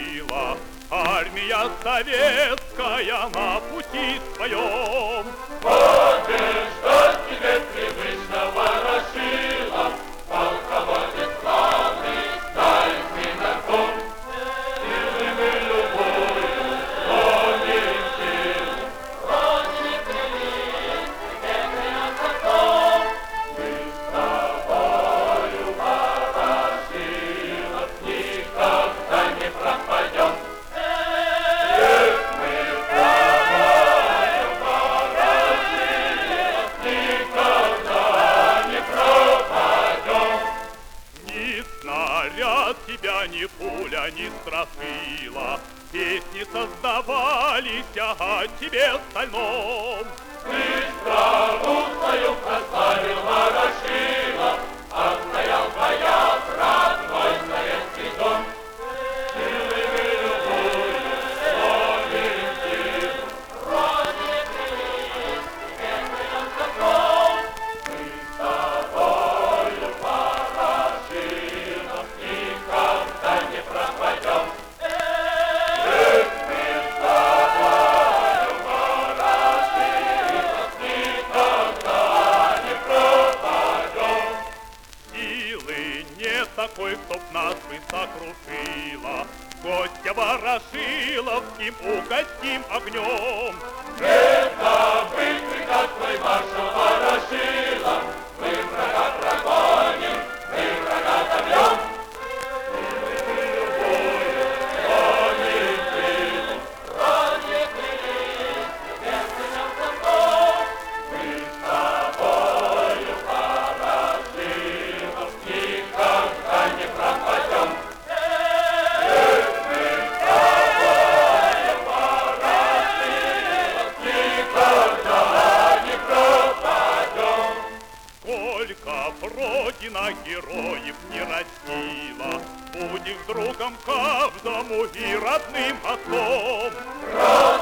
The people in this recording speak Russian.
ворошила, армия советская на пути своем. Побеждать тебе привычно, ворошила, полководец славный, дай знаком. Силы мы любую, сломим силу. Родине привет, тебе отцом. Мы с тобою, ворошила, никогда не пропадем. Тебя ни пуля не страшила, песни создавались о тебе стальном. Ты страну свою прославил, ворошила, отстоял твоя родной советский дом. Силы мы любую, сломим силу. Родине привет, тебе придем закон. Мы с тобою, ворошила, никогда не пропадем. Такой, чтоб нас бы сокрушила, гостя Ворошиловским угостим огнем. Не забыть приказ твой, маршал Ворошила, мы врага прогоним, мы врага добьем. Силы мы любую, сломим силу. Родине привет, тебе придем закон. Мы с тобою, Ворошилов, никогда не пропадем. Родина героев не растила, будешь другом каждому и родным отцом.